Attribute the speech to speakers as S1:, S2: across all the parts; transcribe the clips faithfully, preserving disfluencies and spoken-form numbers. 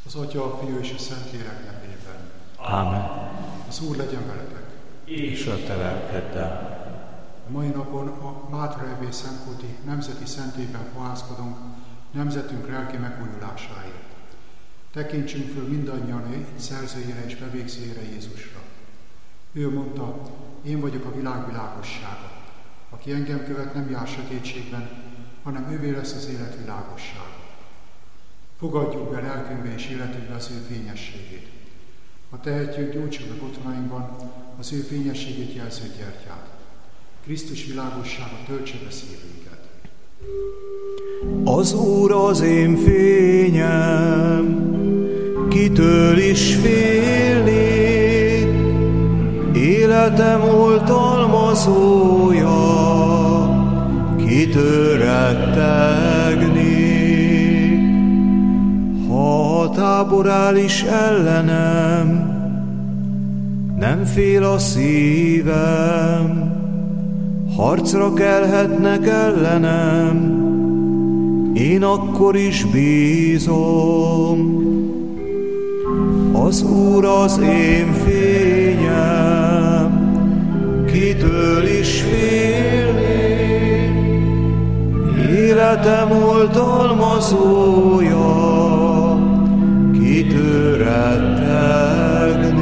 S1: Az Atya, a Fiú és a Szentlélek nevében.
S2: Ámen.
S1: Az Úr legyen veletek.
S2: És a te lelkeddel.
S1: A mai napon a Mátra Ebe Szentkulti nemzeti szentében fohászkodunk nemzetünk lelki megújulásáért. Tekintsünk föl mindannyian egy szerzőjére és bevégzőjére, Jézusra. Ő mondta, én vagyok a világ világossága. Aki engem követ, nem jár sötétségben, hanem ővé lesz az élet világossága. Fogadjuk be lelkünkbe és életünkbe az ő fényességét. Ha tehetjük, gyújtsuk meg otthonainkban az ő fényességét jelző gyertyát. Krisztus világossága töltse be szívünket.
S3: Az Úr az én fényem, kitől is félnék, életem oltalmazója, kitől rettegnék. Ha a tábor áll is ellenem, nem fél a szívem, harcra kelhetnek ellenem, én akkor is bízom. Az Úr az én fényem, kitől is félnék, életem oltalmazója, kitől rettegnék.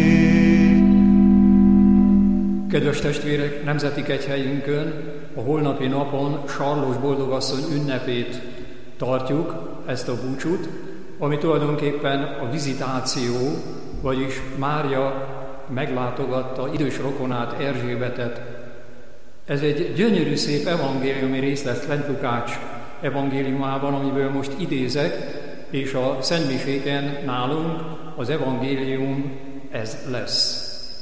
S4: Kedves testvérek, nemzeti kegyhelyünkön a holnapi napon Sarlós Boldogasszony ünnepét tartjuk, ezt a búcsút, ami tulajdonképpen a vizitáció, vagyis Mária meglátogatta idős rokonát, Erzsébetet. Ez egy gyönyörű, szép evangéliumi részlet Szent Lukács evangéliumában, amiből most idézek, és a szentmiséken nálunk az evangélium ez lesz.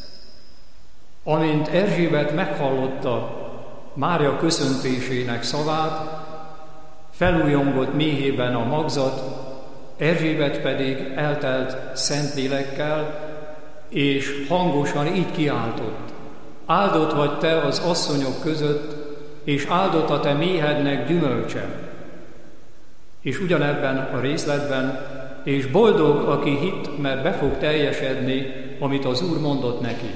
S4: Amint Erzsébet meghallotta Mária köszöntésének szavát, felújongott méhében a magzat, Erzsébet pedig eltelt Szentlélekkel, és hangosan így kiáltott: áldott vagy te az asszonyok között, és áldott a te méhednek gyümölcse. És ugyanebben a részletben, és boldog, aki hitt, mert be fog teljesedni, amit az Úr mondott neki.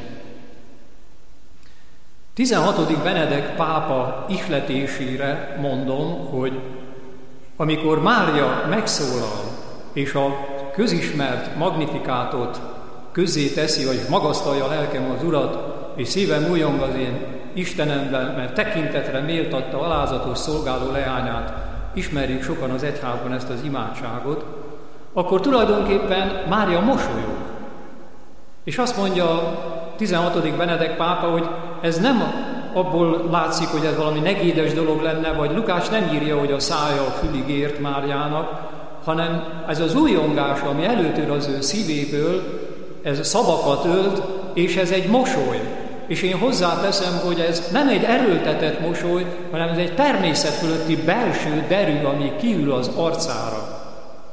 S4: tizenhatodik Benedek pápa ihletésére mondom, hogy amikor Mária megszólal, és a közismert magnifikátot közzé teszi, vagy magasztalja lelkem az Urat, és szívem újjong az én Istenemben, mert tekintetre méltatta alázatos szolgáló leányát, ismerjük sokan az egyházban ezt az imádságot, akkor tulajdonképpen Mária mosolyog. És azt mondja a tizenhatodik Benedek pápa, hogy ez nem abból látszik, hogy ez valami negédes dolog lenne, vagy Lukács nem írja, hogy a szája a fülig ért Máriának, hanem ez az újongás, ami előtör az ő szívéből, ez szavakat ölt, és ez egy mosoly. És én hozzáteszem, hogy ez nem egy erőltetett mosoly, hanem ez egy természet fölötti belső derű, ami kiül az arcára.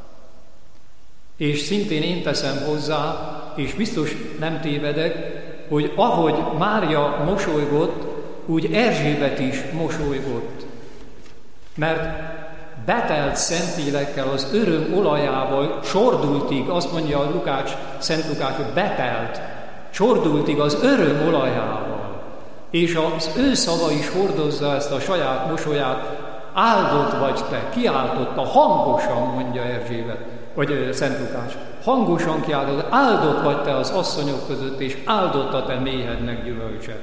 S4: És szintén én teszem hozzá, és biztos nem tévedek, hogy ahogy Mária mosolygott, úgy Erzsébet is mosolygott. Mert betelt Szentlélekkel, az öröm olajával csordultig, azt mondja a Lukács, Szent Lukács, hogy betelt, csordultig az öröm olajával. És az ő szava is hordozza ezt a saját mosolyát, áldott vagy te, kiáltotta, hangosan mondja Erzsébet, vagy Szent Lukács, hangosan kiáltott, áldott vagy te az asszonyok között, és áldott a te méhednek gyümölcse.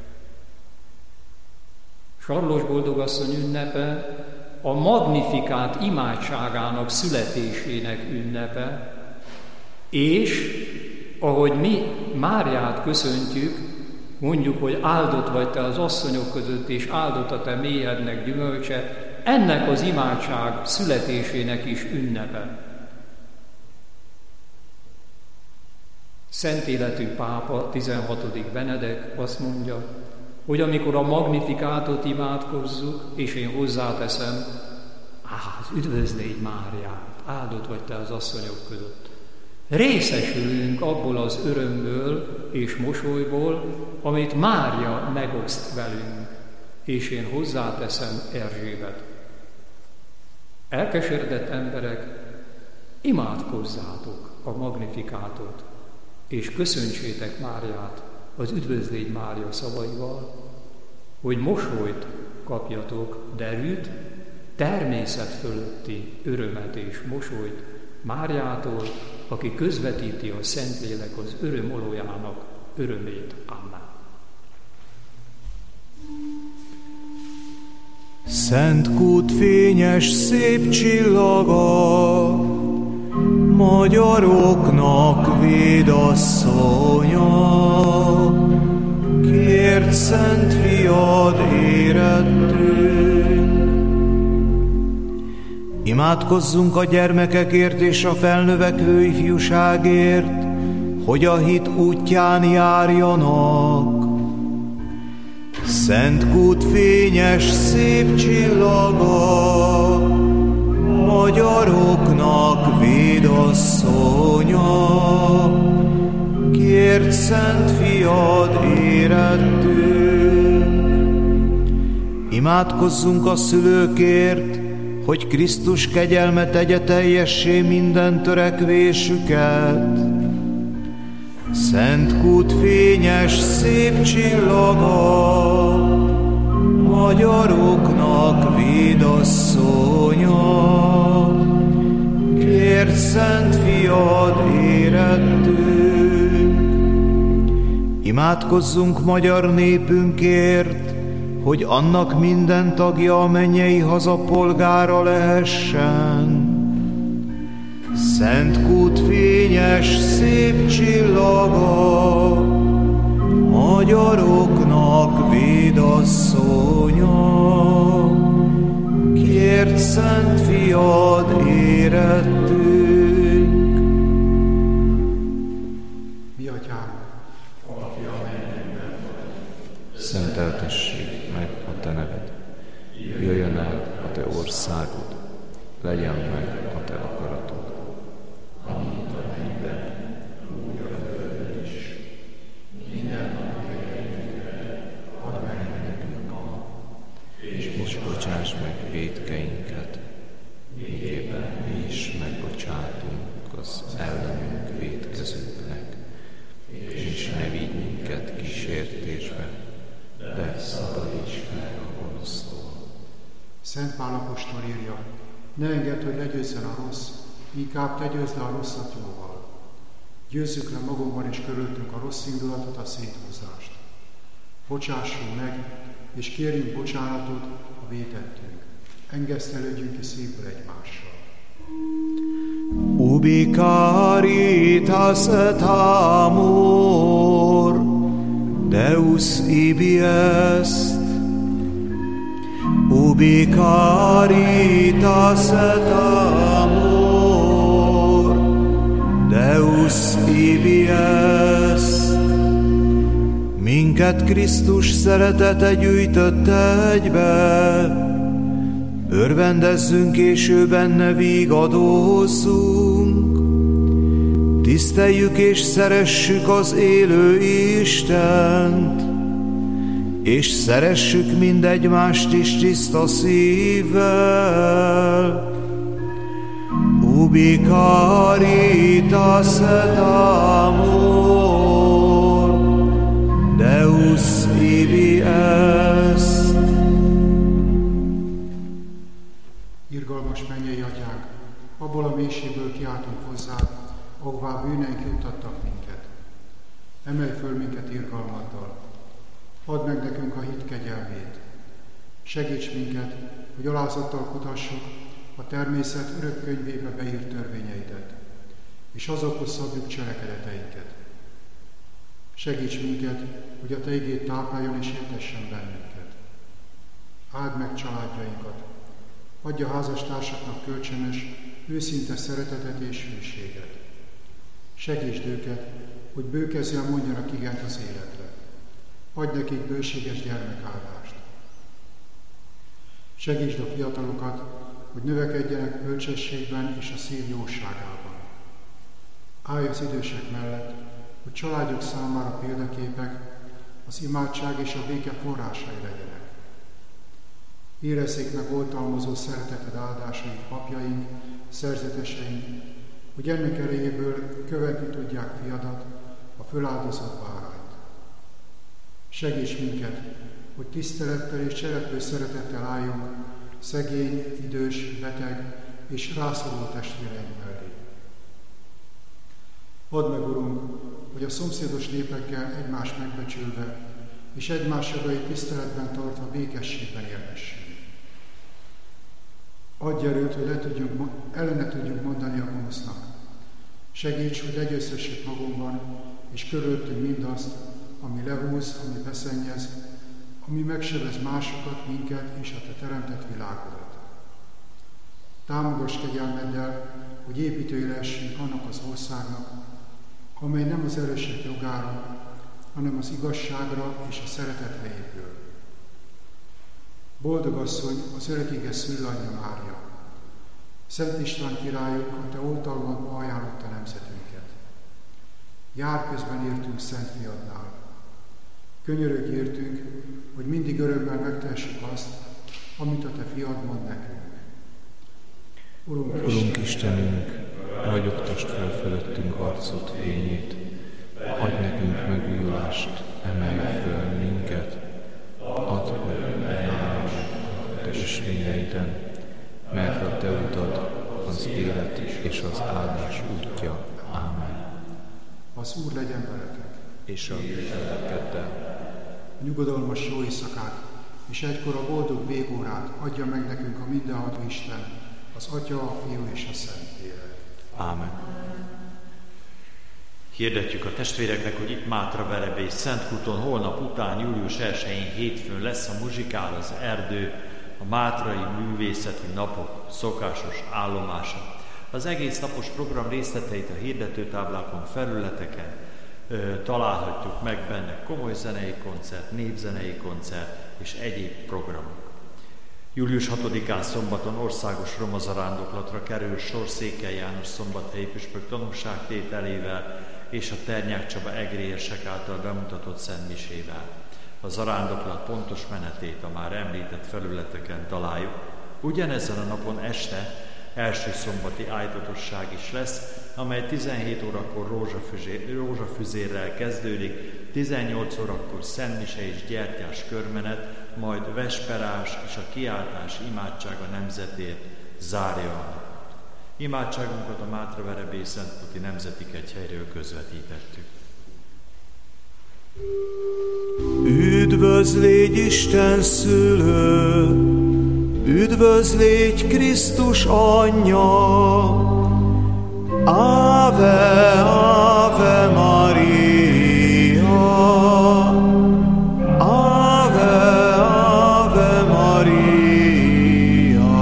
S4: Sarlós Boldogasszony ünnepe a Magnifikát imádságának születésének ünnepe, és ahogy mi Máriát köszöntjük, mondjuk, hogy áldott vagy te az asszonyok között, és áldott a te méhednek gyümölcse, ennek az imádság születésének is ünnepe. Szent életű pápa, tizenhatodik Benedek azt mondja, hogy amikor a Magnifikátot imádkozzuk, és én hozzáteszem, áh, üdvözlégy Máriát, áldott vagy te az asszonyok között. Részesülünk abból az örömből és mosolyból, amit Mária megoszt velünk, és én hozzáteszem Erzsébet. Elkeseredett emberek imádkozzátok a Magnifikátot, és köszöntsétek Máriát az Üdvözlégy Mária szavaival, hogy mosolyt kapjatok, derűt, természet fölötti örömet és mosolyt Máriától, aki közvetíti a Szentlélek az öröm olójának örömét. Amen.
S3: Szent Kút fényes szép csillaga, magyaroknak védasszonya, kért Szent Fiad érettünk. Imádkozzunk a gyermekekért és a felnövekvő ifjúságért, hogy a hit útján járjanak. Szent Kút fényes szép csillaga, magyaroknak védasszonya, kért Szent Fiad érettünk. Imádkozzunk a szülőkért, hogy Krisztus kegyelme tegye teljessé minden törekvésüket. Szent Kút fényes szép csillaga, magyaroknak védasszonya, kért Szent Fiad érettünk. Imádkozzunk magyar népünkért, hogy annak minden tagja a mennyei haza polgára lehessen. Szent Kút fényes szép csillaga, magyaroknak védasszonya, kért Szent Fiad érettünk.
S1: Mi atyám, aki a mennyekben vagy,
S2: szenteltessék meg a te neved, jöjjön el a te országod, legyen meg a te akaratod, amint a mennyben, úgy a földön is. Minden nap jöjjönünkre, add meg nekünk ma, és bocsáss meg vétkeinket, miképpen mi is megbocsátunk az ellenünk vétkezőknek, és ne vigy minket kísértésbe, de szabadíts meg a gonosztól.
S1: Szent Pál apostol írja, ne engedd, hogy legyőzzen a rossz, inkább te győzd le a rosszat jóval. Győzzük le magunkban és körültünk a rossz indulatot, a széthúzást. Bocsássunk meg, és kérjünk bocsánatot, ha vétettünk. Engesztelődjünk ki szívből egymással.
S3: Ubi caritas et amor, Deus ibi est. Ubi caritas et amor, Deus ibi est. Minket Krisztus szeretete gyűjtötte egybe, örvendezzünk és ő benne vígadózzunk. Tiszteljük és szeressük az élő Istent, és szeressük mindegymást is tiszta szívvel. Ubi caritas et amor, Deus ibi est.
S1: Irgalmas mennyei atyánk, abból a mélységből kiáltunk hozzád, ahová bűneink juttattak minket. Emelj föl minket irgalmaddal. Add meg nekünk a hit kegyelmét. Segíts minket, hogy alázattal kutassuk a természet örök könyvébe beírt törvényeidet, és azokhoz szabjuk cselekedeteinket. Segíts minket, hogy a te igéd tápláljon és értessen bennünket. Áld meg családjainkat. Adj a házastársaknak kölcsönös, őszinte szeretetet és hűséget. Segítsd őket, hogy bőkezzel mondjanak igent az életre. Adj nekik bőséges gyermekáldást. Segítsd a fiatalokat, hogy növekedjenek bölcsességben és a szív jóságában. Állj az idősek mellett, hogy családjuk számára példaképek, az imádság és a béke forrásai legyenek. Érezzék meg oltalmazó szereteted áldásait papjaink, szerzeteseink, hogy ennek erejéből követni tudják fiadat, a föláldozott bárányt. Segíts minket, hogy tisztelettel és cselekvő szeretettel álljunk szegény, idős, beteg és rászoruló testvéreink mellé. Add meg, Urunk, hogy a szomszédos népekkel egymást megbecsülve és egymás jogait tiszteletben tartva békességben élhessünk. Adj erőt, hogy le tudjunk, ellene tudjunk mondani a gonosznak. Segíts, hogy legyőzhessük magunkban és körülöttünk mindazt, ami lehúz, ami beszennyez, ami megsebez másokat, minket és a Te teremtett világodat. Támogass kegyelmeddel, hogy építői lehessünk annak az országnak, amely nem az erősek jogára, hanem az igazságra és a szeretetre épül. Boldog asszony, az örökkéges szülőanyja Mária, Szent István királyunk, a Te oltalmadba ajánlotta nemzetünket. Jár közben értünk Szent Fiadnál. Könyörögj értünk, hogy mindig örömmel megtehessük azt, amit a Te Fiad mond nekünk. Urunk,
S2: Urunk Istenünk, ragyogtasd fel fölöttünk arcod fényét, adj nekünk megújulást, emelj föl minket, add, hogy megjelenjünk a Te ösvényeiden, mert a Te utad az élet és az áldás útja. Ámen.
S1: Az Úr legyen veletek.
S2: És a lelkeddel.
S1: Nyugodalmas jó éjszakát, és egykor a boldog végórát adja meg nekünk a mindenható Isten, az Atya, a Fiú és a Szentlélek.
S2: Ámen.
S5: Hirdetjük a testvéreknek, hogy itt Mátraverebély Szentkúton holnap után, július elsején hétfőn lesz a Muzsikál az erdő, a Mátrai Művészeti Napok szokásos állomása. Az egész napos program részleteit a hirdetőtáblákon, felületeken ö, találhatjuk meg benne, komoly zenei koncert, népzenei koncert és egyéb programok. július hatodikán szombaton országos romazarándokratra kerül sor Székely János szombathelyi püspök tanúságtételével és a Ternyák Csaba egri érsek által bemutatott szentmisével. A zarándoklat pontos menetét a már említett felületeken találjuk. Ugyanezen a napon este első szombati ájtatosság is lesz, amely tizenhét órakor rózsafüzérrel kezdődik, tizennyolc órakor szentmise és gyertyás körmenet, majd vesperás és a kiáltás imádsága nemzetért zárja a napot. Imádságunkat a Mátraverebély Szentkúti Nemzeti Kegyhelyről közvetítettük.
S3: Üdvözlégy Isten szülő, üdvözlégy Krisztus anyja, Ave, Ave Maria, Ave, Ave Maria.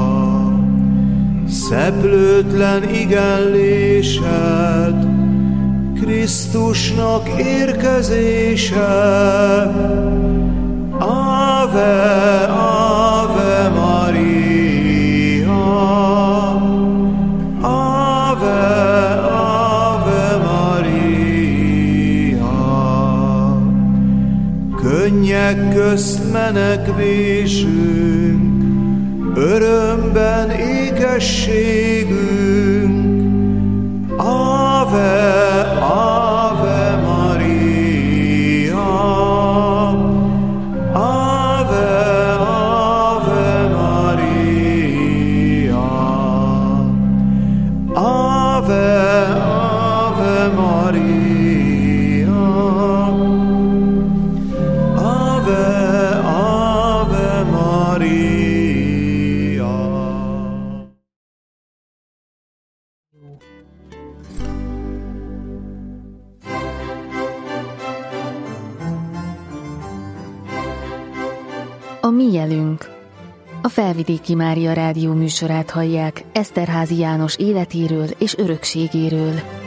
S3: Szeplőtlen igenlésed, Krisztusnak érkezése, Ave, Ave Maria, Ave, Ave Maria. Könnyek közt menekvésünk, örömben ékességünk, Ave, Ave Maria, Ave, Ave Maria, Ave, Ave Maria, Ave, Ave Maria.
S6: A mi jelünk. A Felvidéki Mária Rádió műsorát hallják Eszterházy János életéről és örökségéről.